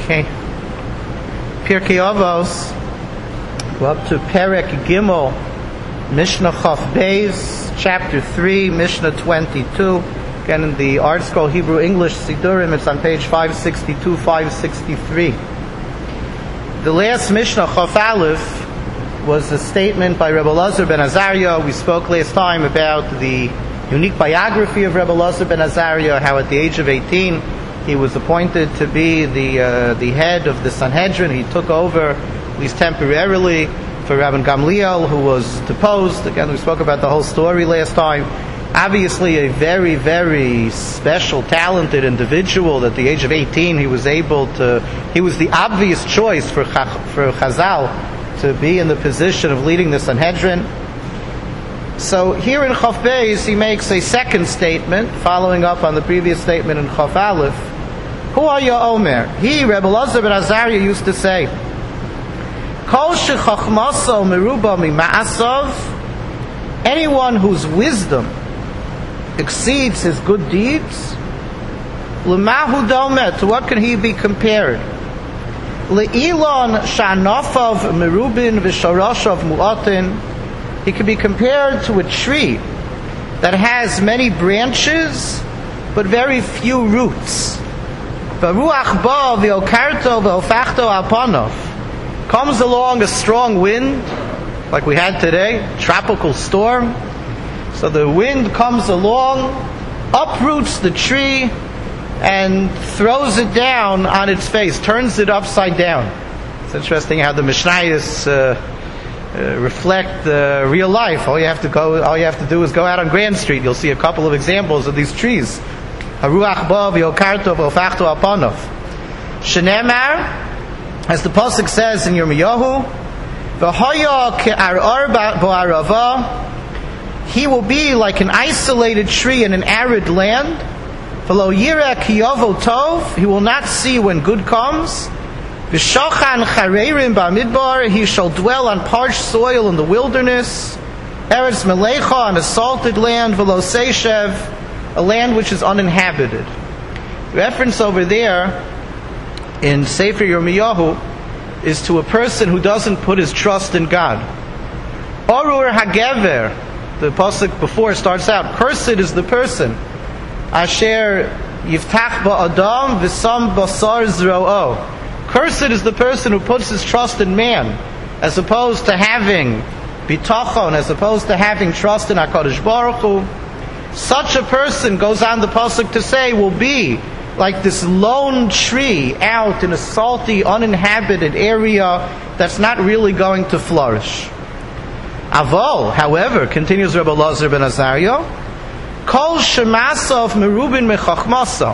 Okay. Pirkei Avos. Go up to Perek Gimel, Mishnah Chaf Beis, chapter 3, Mishnah 22. Again, in the Art Scroll Hebrew English Sidurim, it's on page 562, 563. The last Mishnah, Chaf Aleph, was a statement by Rebbe Elazar ben Azariah. We spoke last time about the unique biography of Rebbe Elazar ben Azariah, how at the age of 18 he was appointed to be the head of the Sanhedrin. He took over, at least temporarily, for Rabban Gamliel, who was deposed. Again, we spoke about the whole story last time. Obviously a very, very special, talented individual. At the age of 18 he was the obvious choice for Chazal to be in the position of leading the Sanhedrin. So here in Chaf Beis he makes a second statement, following up on the previous statement in Chaf Aleph. Hu haya omer. He, Rebbe Elazar ben Azariah, used to say, Kol shechachmaso meruba mima'asav, anyone whose wisdom exceeds his good deeds, l'mahu domet, to what can he be compared? Le'ilon sha'anofav merubin v'sharoshav mu'atin, he can be compared to a tree that has many branches but very few roots. Baruach ba v'okarto v'ofachto alpanov, comes along a strong wind, like we had today, tropical storm. So the wind comes along, uproots the tree, and throws it down on its face, turns it upside down. It's interesting how the Mishnayos reflect real life. All you have to do is go out on Grand Street. You'll see a couple of examples of these trees. Haruach ba v'yokarto v'ofachto alpanov. Shenemar, as the pasuk says in Yirmiyahu, v'hoya ke'ar'ar ba'arava, he will be like an isolated tree in an arid land. V'lo yireh ki yavo tov, he will not see when good comes. V'shochan chareirim ba'midbar, he shall dwell on parched soil in the wilderness. Eretz melecha, on a salted land. V'lo seishev, a land which is uninhabited. The reference over there in Sefer Yirmiyahu is to a person who doesn't put his trust in God. Orur hagever, the pasuk before starts out, cursed is the person, asher yiftach ba'adam v'sam basar zro'o. Cursed is the person who puts his trust in man, as opposed to having bitachon, as opposed to having trust in HaKadosh Baruch Hu. Such a person, goes on the pasuk to say, will be like this lone tree out in a salty, uninhabited area that's not really going to flourish. Avol, however, continues Rebbe Elazar ben Azariah, Kol shemasav merubin mechachmasa,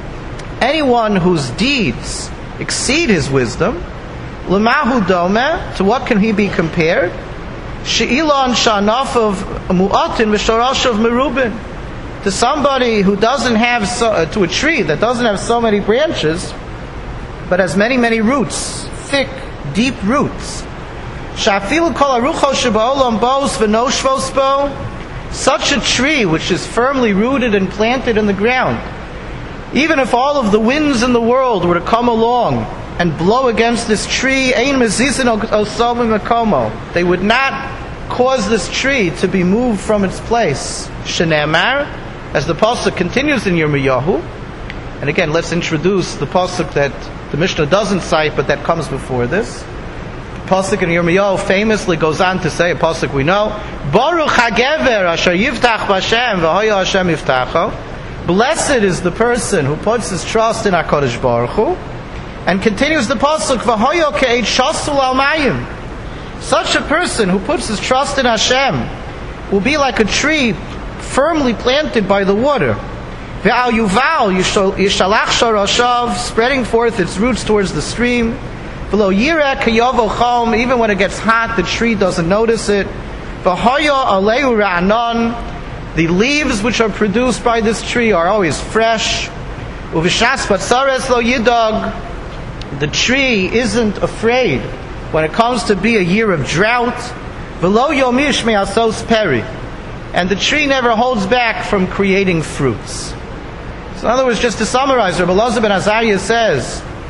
anyone whose deeds exceed his wisdom, l'mahu domeh, to what can he be compared? She'ilon sha'anafav mu'atin v'sharashav merubin, to somebody who doesn't have to a tree that doesn't have so many branches, but has many, many roots, thick, deep roots. Sha'afilu kol arucho sheba'olam bos v'noshvos bo, such a tree which is firmly rooted and planted in the ground, even if all of the winds in the world were to come along and blow against this tree, ein mezizin osavim makomo, they would not cause this tree to be moved from its place. Shenemar, as the pasuk continues in Yirmiyahu, and again, let's introduce the pasuk that the Mishnah doesn't cite, but that comes before this. The pasuk in Yirmiyahu famously goes on to say, a pasuk we know, Baruch hagever asher yiftach b'Hashem v'hoya Hashem yiftacho. Blessed is the person who puts his trust in HaKadosh Baruch Hu, and continues the pasuk, v'hoya ke'et shasul al mayim. Such a person who puts his trust in Hashem will be like a tree firmly planted by the water. Ve'al yuval yishalach sharashav, spreading forth its roots towards the stream. V'lo yireh k'yavo chom, even when it gets hot, the tree doesn't notice it. V'hoya aleu ra'anon, the leaves which are produced by this tree are always fresh. Uv'shas batzares lo yidog, the tree isn't afraid when it comes to be a year of drought. V'lo yomish me'asos peri, and the tree never holds back from creating fruits. So in other words, just to summarize, Rebbe Elazar ben Azariah says,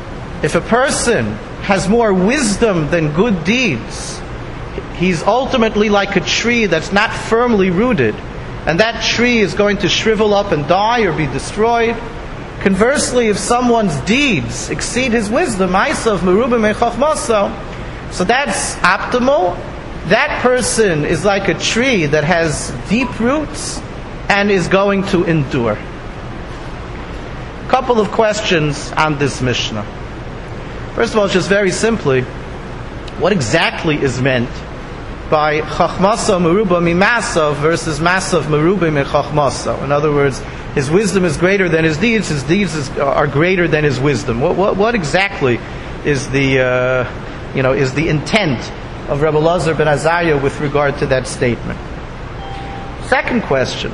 If a person has more wisdom than good deeds, he's ultimately like a tree that's not firmly rooted, and that tree is going to shrivel up and die or be destroyed. Conversely, if someone's deeds exceed his wisdom, Ma'asav Merubah Mechachmaso, so that's optimal. That person is like a tree that has deep roots and is going to endure. A couple of questions on this Mishnah. First of all, just very simply, what exactly is meant by Chachmasa Merubah Mimasav versus Masav Merubah Mechachmasa? In other words, his wisdom is greater than his deeds are greater than his wisdom. What exactly is the intent of Rebbe Elazar ben Azariah with regard to that statement? Second question,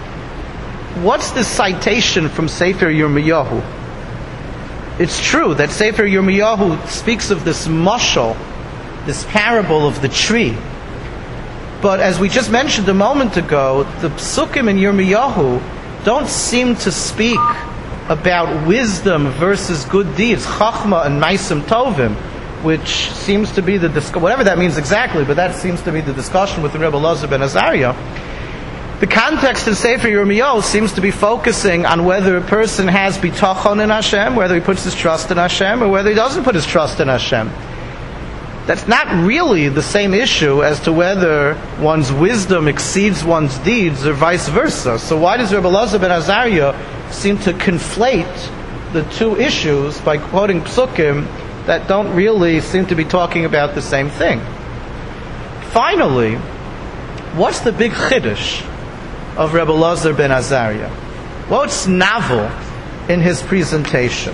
what's the citation from Sefer Yirmiyahu? It's true that Sefer Yirmiyahu speaks of this mashal, this parable of the tree. But as we just mentioned a moment ago, the psukim in Yirmiyahu don't seem to speak about wisdom versus good deeds, chachma and maisim tovim, which seems to be the whatever that means exactly, but that seems to be the discussion with the Rebbe Elazar ben Azariah. The context in Sefer Yirmiyahu seems to be focusing on whether a person has bitachon in Hashem, whether he puts his trust in Hashem, or whether he doesn't put his trust in Hashem. That's not really the same issue as to whether one's wisdom exceeds one's deeds or vice versa. So why does Rebbe Elazar ben Azariah seem to conflate the two issues by quoting psukim that don't really seem to be talking about the same thing? Finally, what's the big chiddush of Rebbe Elazar ben Azariah? What's novel in his presentation?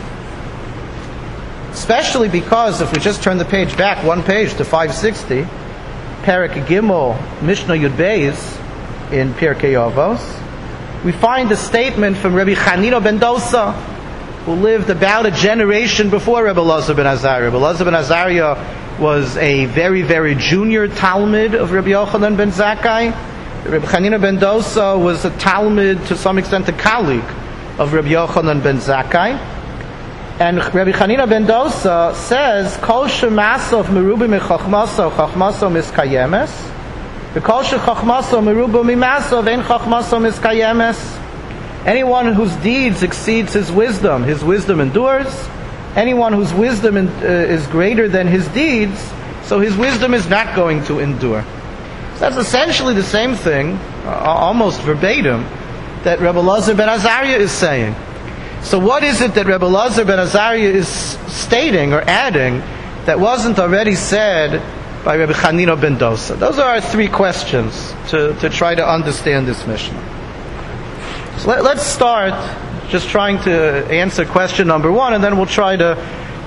Especially because if we just turn the page back one page to 560, Perek Gimel, Mishnah Yud Beis in Pirkei Avos, we find a statement from Rabbi Chanina ben Dosa, who lived about a generation before Rebbe Elazar ben Azariah. Rebbe Elazar ben Azariah was a very, very junior Talmud of Rabbi Yochanan ben Zakkai. Rabbi Chanina ben Dosa was a Talmud, to some extent a colleague of Rabbi Yochanan ben Zakkai. And Rabbi Chanina ben Dosa says, Kol shemasav merubah mechachmaso, chachmaso miskayemes. Kol shechachmaso merubah mimasav, ein chachmaso miskayemes. Anyone whose deeds exceeds his wisdom endures. Anyone whose wisdom is greater than his deeds, so his wisdom is not going to endure. So that's essentially the same thing, almost verbatim, that Rebbe Elazar ben Azariah is saying. So what is it that Rebbe Elazar ben Azariah is stating or adding that wasn't already said by Rebbe Chanina ben Dosa? Those are our three questions to try to understand this Mishnah. So let's start just trying to answer question number one, and then we'll try to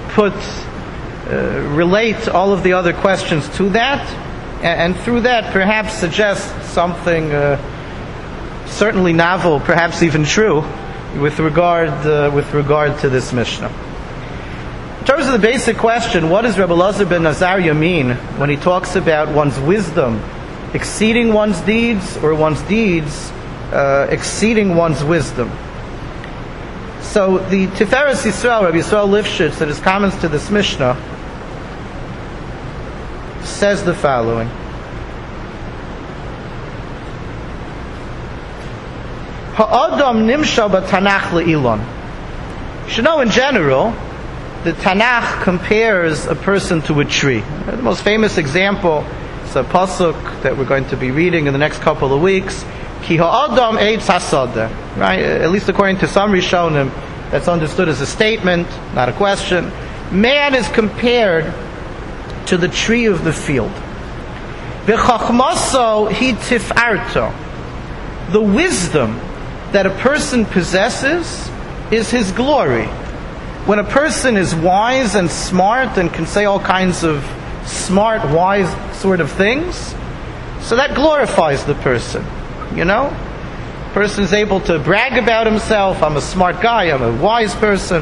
relate all of the other questions to that, and through that perhaps suggest something certainly novel, perhaps even true, with regard to this Mishnah. In terms of the basic question, what does Rebbe Elazar ben Azariah mean when he talks about one's wisdom exceeding one's deeds, or one's deeds exceeding one's wisdom? So the Tiferes Yisrael, Rabbi Yisrael Lifshitz, in his comments to this Mishnah, says the following. Ha'adam nimshal b'Tanakh le'ilon. You should know in general, the Tanakh compares a person to a tree. The most famous example is a pasuk that we're going to be reading in the next couple of weeks. Ki ha'adam eitz hasadeh. Right? At least according to some Rishonim, that's understood as a statement, not a question. Man is compared to the tree of the field. V'chachmaso hi tif'arto. The wisdom that a person possesses is his glory. When a person is wise and smart and can say all kinds of smart, wise sort of things, so that glorifies the person. You know? A person is able to brag about himself. I'm a smart guy, I'm a wise person.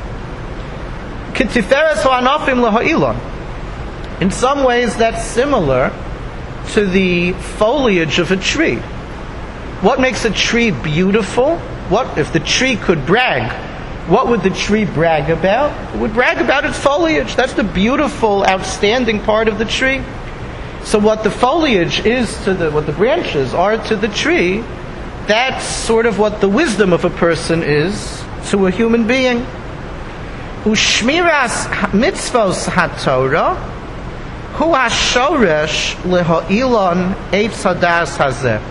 In some ways that's similar to the foliage of a tree. What makes a tree beautiful? What if the tree could brag? what would the tree brag about? It would brag about its foliage. That's the beautiful, outstanding part of the tree. So what the foliage is to what the branches are to the tree, that's sort of what the wisdom of a person is to a human being. Ushmiras mitzvos haTorah hu hashoresh leha'ilon eitz hadas hazeh.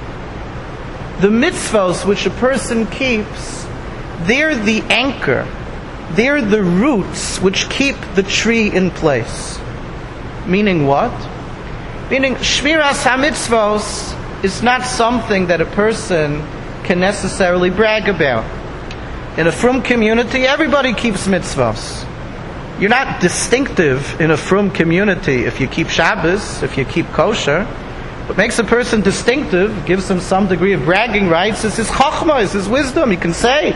The mitzvos which a person keeps, they're the anchor, they're the roots which keep the tree in place. Meaning what? Meaning, Shmiras HaMitzvos is not something that a person can necessarily brag about. In a frum community, everybody keeps mitzvos. You're not distinctive in a frum community if you keep Shabbos, if you keep kosher. What makes a person distinctive, gives him some degree of bragging rights, is his chachma, is his wisdom. He can say,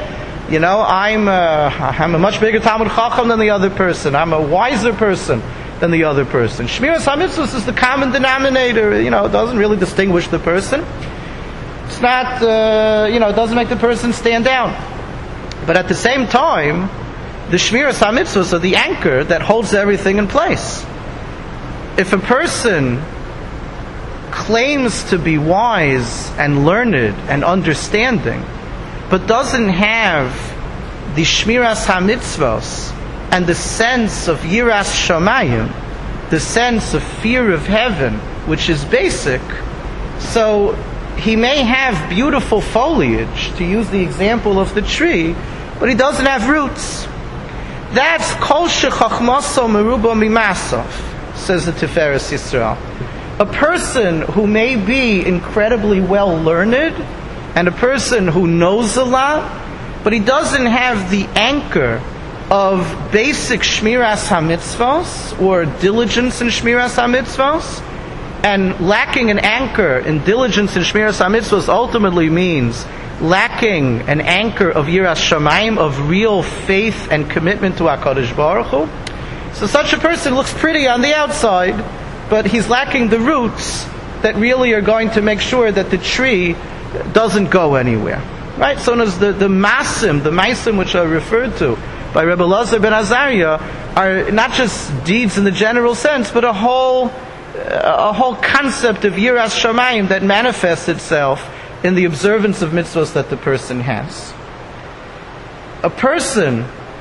I'm a much bigger Talmud Chacham than the other person. I'm a wiser person than the other person. Shmiras HaMitzvos is the common denominator. It doesn't really distinguish the person. It's not, it doesn't make the person stand out. But at the same time, the Shmiras HaMitzvos are the anchor that holds everything in place. If a person claims to be wise and learned and understanding, but doesn't have the Shmiras HaMitzvos and the sense of Yiras Shamayim, the sense of fear of heaven, which is basic, so he may have beautiful foliage, to use the example of the tree, but he doesn't have roots. That's Kol Shechachmaso Meruba Mimasov, says the Tiferes Yisrael. A person who may be incredibly well learned, and a person who knows a lot, but he doesn't have the anchor of basic Shmiras HaMitzvos, or diligence in Shmiras HaMitzvos, and lacking an anchor in diligence in Shmiras HaMitzvos ultimately means lacking an anchor of Yiras Shamayim, of real faith and commitment to HaKadosh Baruch Hu. So such a person looks pretty on the outside, but he's lacking the roots that really are going to make sure that the tree doesn't go anywhere. Right? So as the Maisim which are referred to by Rebbe Elazar ben Azariah are not just deeds in the general sense, but a whole concept of Yiras Shamayim that manifests itself in the observance of mitzvahs that the person has. A person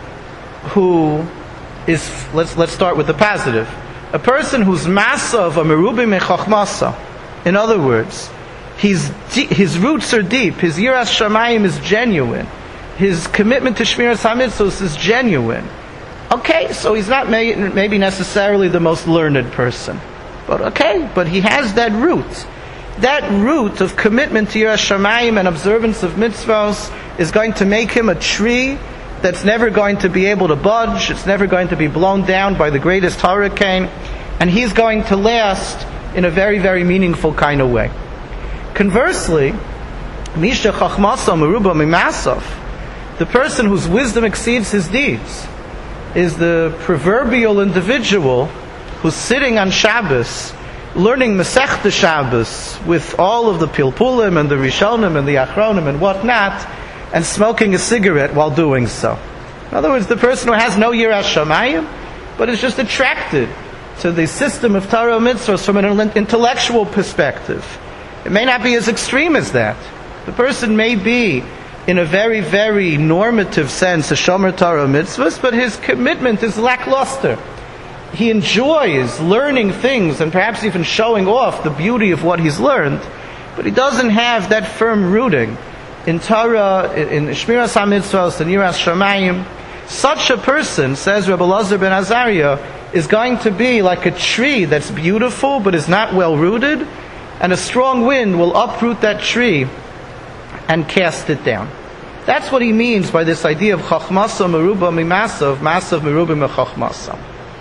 who is, let's start with the positive. A person whose masa of a merubim mechachmasa, in other words, his roots are deep, his Yiras Shamayim is genuine, his commitment to Shmiras HaMitzvos is genuine. Okay, so he's not maybe necessarily the most learned person, but he has that root. That root of commitment to Yiras Shamayim and observance of mitzvos is going to make him a tree that's never going to be able to budge, it's never going to be blown down by the greatest hurricane, and he's going to last in a very, very meaningful kind of way. Conversely, Misha Chachmasa Meruba Mimasov, the person whose wisdom exceeds his deeds, is the proverbial individual who's sitting on Shabbos, learning Masechta Shabbos with all of the Pilpulim and the Rishonim and the Achronim and whatnot, and smoking a cigarette while doing so. In other words, the person who has no Yiras Shamayim, but is just attracted to the system of Torah mitzvahs from an intellectual perspective. It may not be as extreme as that. The person may be, in a very, very normative sense, a Shomer Torah mitzvahs, but his commitment is lackluster. He enjoys learning things and perhaps even showing off the beauty of what he's learned, but he doesn't have that firm rooting in Torah, in Shmiras HaMitzvos, in Yiras Shamayim. Such a person, says Rebbe Elazar ben Azariah, is going to be like a tree that's beautiful but is not well rooted, and a strong wind will uproot that tree and cast it down. That's what he means by this idea of Chachmasa Meruba Mimasav, Masav Meruba Mechachmasa.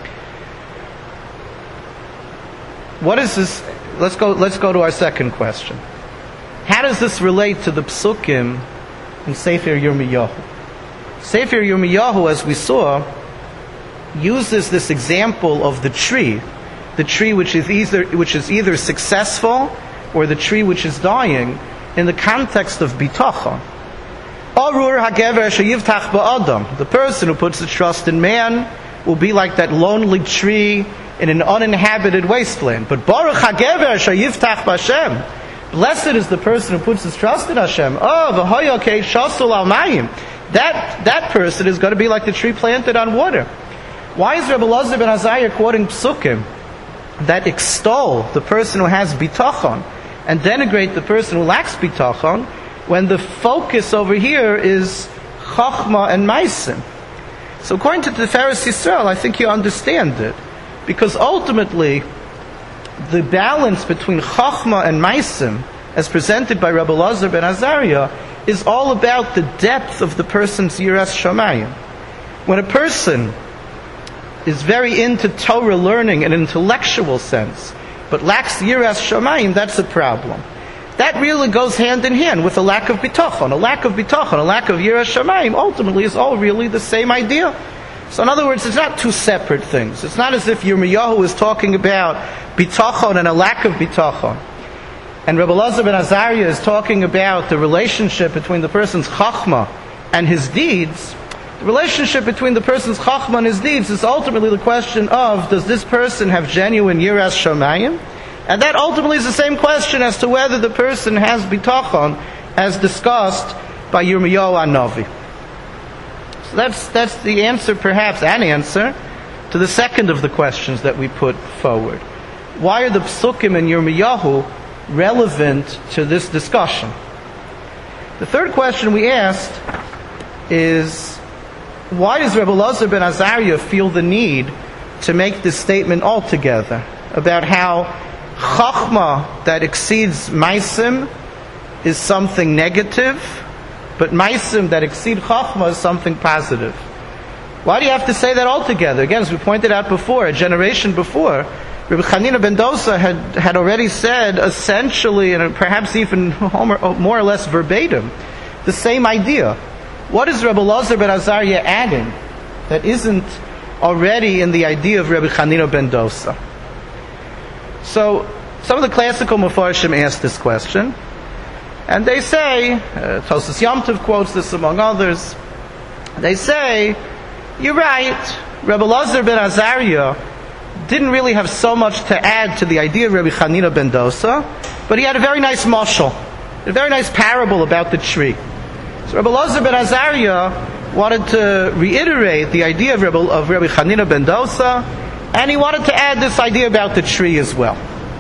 What is this? Let's go to our second question. How does this relate to the psukim in Sefer Yirmiyahu? Sefer Yirmiyahu, as we saw, uses this example of the tree which is either successful or the tree which is dying, in the context of bitachon. Arur hagever sheyivtach ba'adam. The person who puts his trust in man will be like that lonely tree in an uninhabited wasteland. But Baruch hagever sheyivtach b'Hashem. Blessed is the person who puts his trust in Hashem. Oh, v'hoyokei shasul al mayim. That person is going to be like the tree planted on water. Why is Rebbe Elazar ben Azariah quoting psukim that extol the person who has bitachon and denigrate the person who lacks bitachon, when the focus over here is chachma and maisim? So according to the Tiferes Yisrael, I think you understand it. Because ultimately, the balance between chachma and maisim, as presented by Rebbe Elazar ben Azariah, is all about the depth of the person's yiras shamayim. When a person is very into Torah learning in an intellectual sense, but lacks yiras shamayim, that's a problem. That really goes hand in hand with a lack of bitachon. A lack of bitachon, a lack of yiras shamayim, ultimately is all really the same idea. So in other words, it's not two separate things. It's not as if Yirmiyahu is talking about bitachon and a lack of bitachon, and Rebbe Elazar ben Azariah is talking about the relationship between the person's chachma and his deeds. The relationship between the person's chachma and his deeds is ultimately the question of, does this person have genuine yiras shamayim? And that ultimately is the same question as to whether the person has bitachon, as discussed by Yirmiyahu Hanavi. So that's the answer, perhaps an answer, to the second of the questions that we put forward. Why are the psukim in Yirmiyahu relevant to this discussion? The third question we asked is, why does Rebbe Elazar ben Azariah feel the need to make this statement altogether about how chachma that exceeds maisim is something negative, but maisim that exceed chachma is something positive? Why do you have to say that altogether? Again, as we pointed out before, a generation before, Rabbi Chanina ben Dosa had already said, essentially, and perhaps even more or less verbatim, the same idea. What is Rabbi Elazar ben Azariah adding that isn't already in the idea of Rabbi Chanina ben Dosa? So, some of the classical Mefarshim ask this question, and they say, Tosas Yom Tov quotes this among others, they say, you're right, Rabbi Elazar ben Azariah didn't really have so much to add to the idea of Rabbi Chanina ben Dosa, but he had a very nice mashal, a very nice parable about the tree. So Rabbi Elazar ben Azariah wanted to reiterate the idea of Rabbi Chanina ben Dosa, and he wanted to add this idea about the tree as well.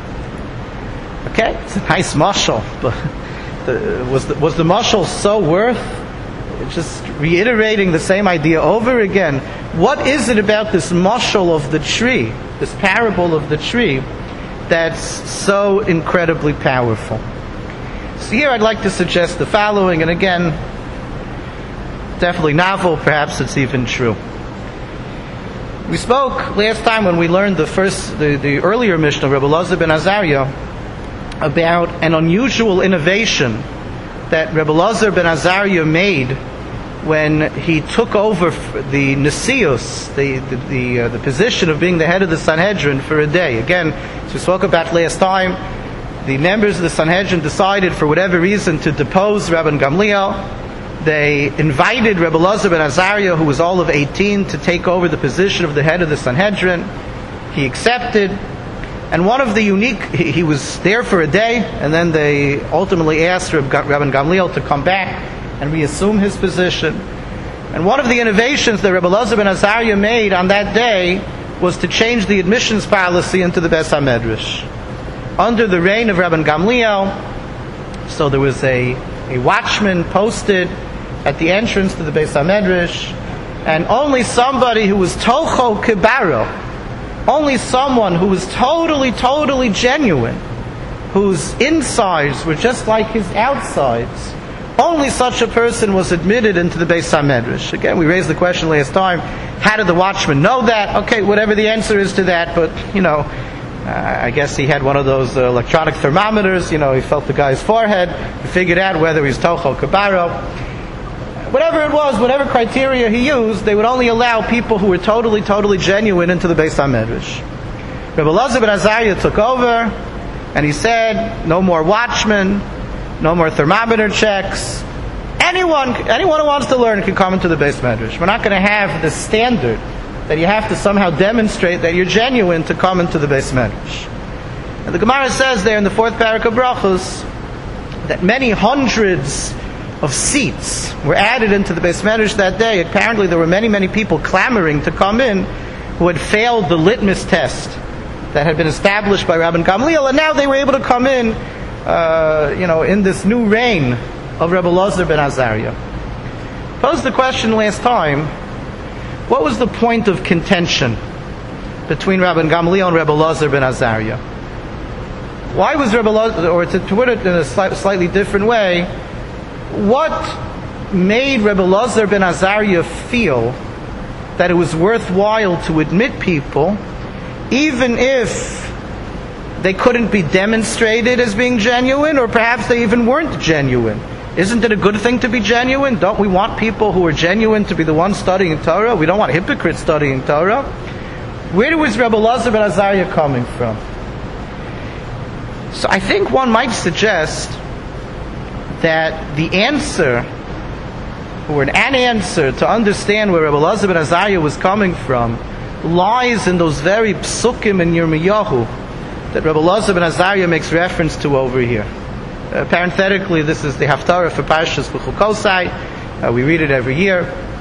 Okay, it's a nice mashal, but was the mashal so worth just reiterating the same idea over again? What is it about this mashal of the tree, this parable of the tree, that's so incredibly powerful? So here I'd like to suggest the following, and again, definitely novel, perhaps it's even true. We spoke last time when we learned the earlier Mishnah, Rebbe Elazar ben Azariah, about an unusual innovation that Rebbe Elazar ben Azariah made when he took over the Nesius, the position of being the head of the Sanhedrin for a day. Again, as we spoke about last time, the members of the Sanhedrin decided for whatever reason to depose Rabban Gamliel. They invited Rebbe Elazar ben Azariah, who was all of 18, to take over the position of the head of the Sanhedrin. He accepted. And one of the he was there for a day, and then they ultimately asked Rabban Gamliel to come back and reassume his position. And one of the innovations that Rebbe Elazar ben Azariah made on that day was to change the admissions policy into the Beis HaMedrash. Under the reign of Rabban Gamliel, so there was a watchman posted at the entrance to the Beis HaMedrash, and only somebody who was tocho kibaro, only someone who was totally genuine, whose insides were just like his outsides, only such a person was admitted into the Beis HaMedrash. Again, we raised the question last time, how did the watchman know that? Okay, whatever the answer is to that, but, I guess he had one of those electronic thermometers, he felt the guy's forehead, he figured out whether he's Tocho Kabaro. Whatever it was, whatever criteria he used, they would only allow people who were totally genuine into the Beis HaMedrash. Rebbe Elazar ben Azariah took over, and he said, no more watchmen, no more thermometer checks, anyone who wants to learn can come into the Beis Medrash. We're not going to have the standard that you have to somehow demonstrate that you're genuine to come into the Beis Medrash. And the Gemara says there in the 4th parak of Brachos that many hundreds of seats were added into the Beis Medrash that day. Apparently there were many people clamoring to come in who had failed the litmus test that had been established by Rabban Gamliel, and now they were able to come in, in this new reign of Rebbe Elazar ben Azariah. Posed the question last time, what was the point of contention between Rabban Gamliel and Rebbe Elazar ben Azariah? Why was Rebbe Elazar, or to put it in a slightly different way, what made Rebbe Elazar ben Azariah feel that it was worthwhile to admit people, even if they couldn't be demonstrated as being genuine, or perhaps they even weren't genuine? Isn't it a good thing to be genuine? Don't we want people who are genuine to be the ones studying Torah? We don't want hypocrites studying Torah. Where was Rebbe Elazar ben Azariah coming from? So I think one might suggest that the answer, or an answer to understand where Rebbe Elazar ben Azariah was coming from, lies in those very psukim in Yirmiyahu that Rebbe Elazar ben Azariah makes reference to over here. Parenthetically, this is the Haftarah for Parshas B'chukosai. We read it every year.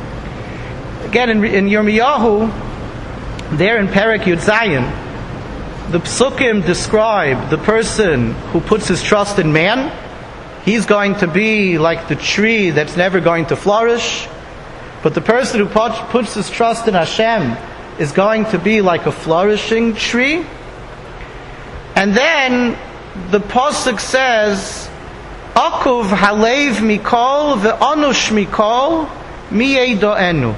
Again, in Yirmiyahu, there in Perek Yud Zayin, the psukim describe the person who puts his trust in man. He's going to be like the tree that's never going to flourish. But the person who puts his trust in Hashem is going to be like a flourishing tree. And then the pasuk says, "Akuv halev mikol ve'anush mikol miyedoenu."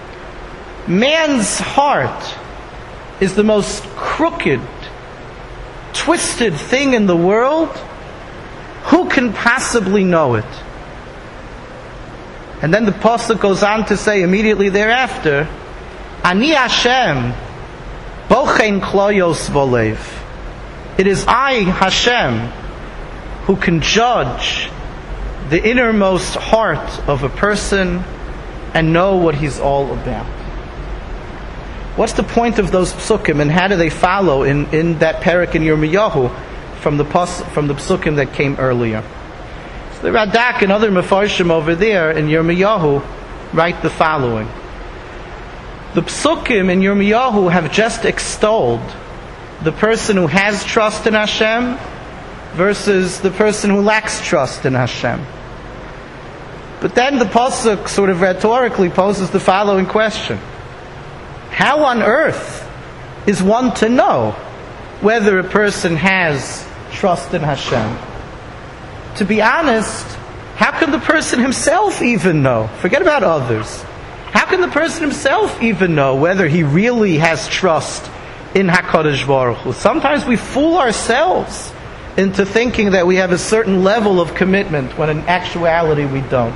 Man's heart is the most crooked, twisted thing in the world. Who can possibly know it? And then the pasuk goes on to say immediately thereafter, "Ani Hashem bochen kloyos volev." It is I, Hashem, who can judge the innermost heart of a person and know what he's all about. What's the point of those psukim, and how do they follow in that parak in Yirmiyahu from the psukim that came earlier? So the Radak and other Mefarshim over there in Yirmiyahu write the following. The psukim in Yirmiyahu have just extolled the person who has trust in Hashem versus the person who lacks trust in Hashem. But then the pasuk sort of rhetorically poses the following question. How on earth is one to know whether a person has trust in Hashem? To be honest, how can the person himself even know? Forget about others. How can the person himself even know whether he really has trust in HaKadosh Baruch Hu? Sometimes we fool ourselves into thinking that we have a certain level of commitment when in actuality we don't.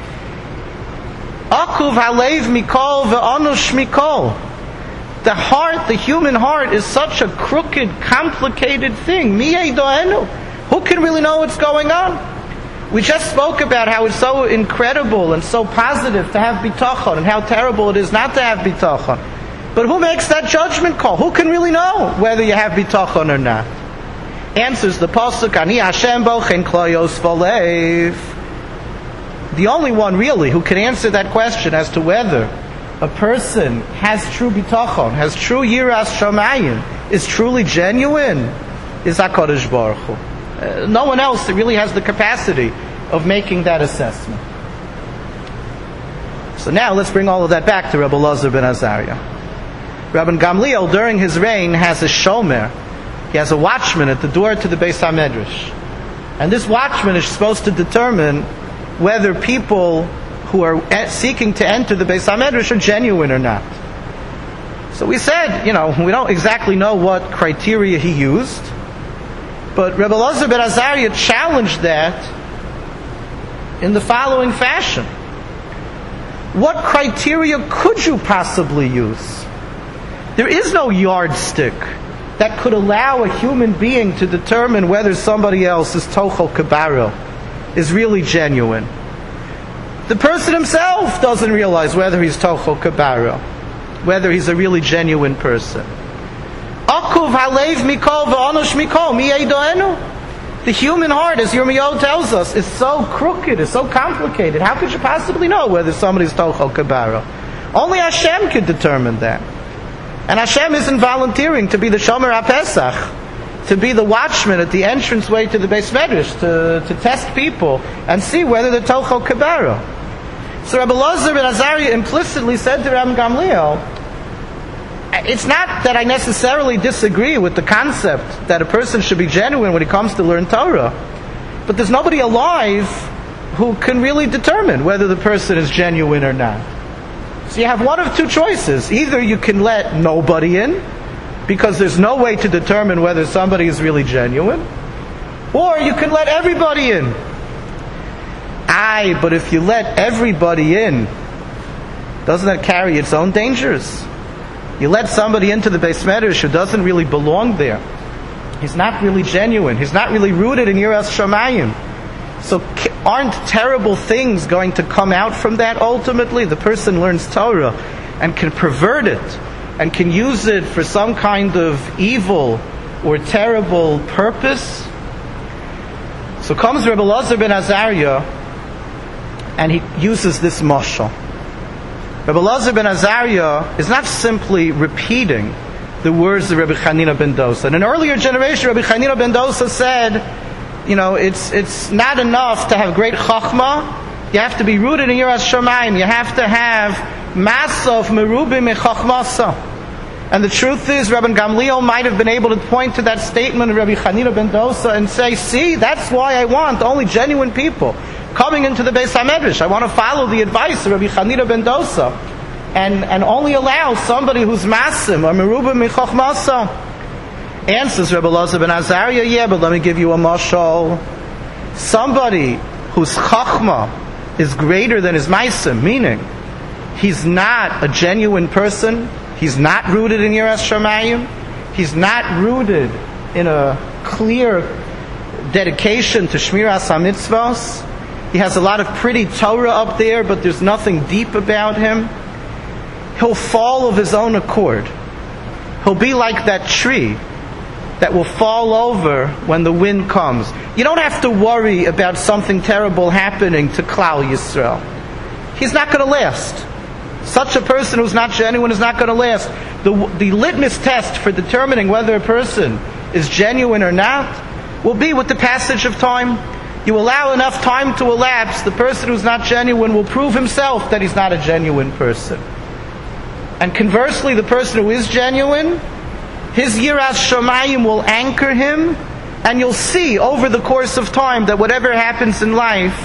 Akuv halev mikol ve'anush mikol. The heart, the human heart, is such a crooked, complicated thing. Miyedoenu. Who can really know what's going on? We just spoke about how it's so incredible and so positive to have bitachon, and how terrible it is not to have bitachon. But who makes that judgment call? Who can really know whether you have bitachon or not? Answers the pasuk, Ani Hashem bochen kloyos volev. The only one really who can answer that question as to whether a person has true bitachon, has true yiras shamayim, is truly genuine, is HaKadosh Baruch Hu. No one else really has the capacity of making that assessment. So now let's bring all of that back to Rebbe Elazar ben Azariah. Rabban Gamliel, during his reign, has a shomer. He has a watchman at the door to the Beis HaMedrash. And this watchman is supposed to determine whether people who are seeking to enter the Beis HaMedrash are genuine or not. So we said, we don't exactly know what criteria he used, but Rebbe Elazar ben Azariah challenged that in the following fashion. What criteria could you possibly use? There is no yardstick that could allow a human being to determine whether somebody else is tochel kabaro, is really genuine. The person himself doesn't realize whether he's Tochel Kabara, whether he's a really genuine person. Akuv halev mikol v'anosh mikol mi eidoenu. The human heart, as Yirmiyahu tells us, is so crooked, is so complicated. How could you possibly know whether somebody's Tochel Kabara? Only Hashem could determine that. And Hashem isn't volunteering to be the Shomer HaPesach, to be the watchman at the entranceway to the Beis Medrash, to test people and see whether they're Tochel Kabara. So Rabbi Elazar ben Azariah implicitly said to Rabbi Gamliel, it's not that I necessarily disagree with the concept that a person should be genuine when he comes to learn Torah, but there's nobody alive who can really determine whether the person is genuine or not. So you have one of two choices. Either you can let nobody in, because there's no way to determine whether somebody is really genuine, or you can let everybody in. But if you let everybody in, doesn't that carry its own dangers? You let somebody into the Beis Medrash who doesn't really belong there. He's not really genuine. He's not really rooted in Yiras Shamayim. So aren't terrible things going to come out from that ultimately? The person learns Torah and can pervert it and can use it for some kind of evil or terrible purpose. So comes Rabbi Elazar ben Azariah and he uses this mashal. Rabbi Elazar ben Azariah is not simply repeating the words of Rabbi Chanina ben Dosa. In an earlier generation, Rabbi Chanina ben Dosa said, it's not enough to have great chachma. You have to be rooted in Yiras Shamayim. You have to have masav merubim mechachmasa. And the truth is, Rabbi Gamliel might have been able to point to that statement of Rabbi Chanina ben Dosa and say, see, that's why I want only genuine people coming into the Beis HaMedrash. I want to follow the advice of Rabbi Chanina ben Dosa and only allow somebody who's masim or merubah michachmasa. Answers Rabbi Elazar ben Azariah, yeah, but let me give you a mashal. Somebody whose chachma is greater than his maisim, meaning he's not a genuine person, he's not rooted in Yiras Shamayim, he's not rooted in a clear dedication to Shmiras HaMitzvos. He has a lot of pretty Torah up there, but there's nothing deep about him. He'll fall of his own accord. He'll be like that tree that will fall over when the wind comes. You don't have to worry about something terrible happening to Klal Yisrael. He's not going to last. Such a person who's not genuine is not going to last. The litmus test for determining whether a person is genuine or not will be with the passage of time. You allow enough time to elapse, the person who's not genuine will prove himself that he's not a genuine person. And conversely, the person who is genuine, his Yiras Shamayim will anchor him, and you'll see over the course of time that whatever happens in life,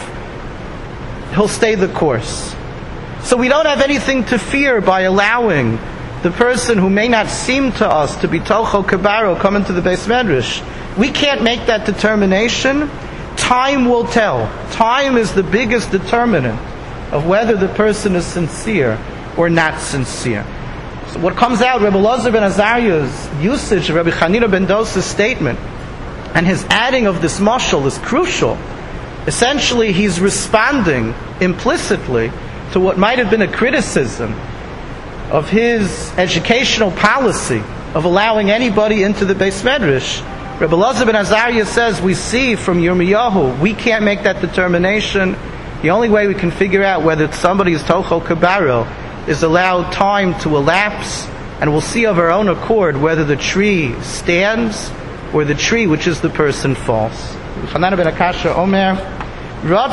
he'll stay the course. So we don't have anything to fear by allowing the person who may not seem to us to be Tochel Kabara come into the Beis Medrash. We can't make that determination. Time will tell. Time is the biggest determinant of whether the person is sincere or not sincere. So what comes out, Rabbi Elazar ben Azariah's usage of Rabbi Chanina ben Dosa's statement and his adding of this mashal is crucial. Essentially, he's responding implicitly to what might have been a criticism of his educational policy of allowing anybody into the Beis Medrash. Rabbi Elazar ben Azariah says, we see from Yirmiyahu, we can't make that determination. The only way we can figure out whether somebody is Tochel Kabara is allow time to elapse, and we'll see of our own accord whether the tree stands or the tree, which is the person, falls.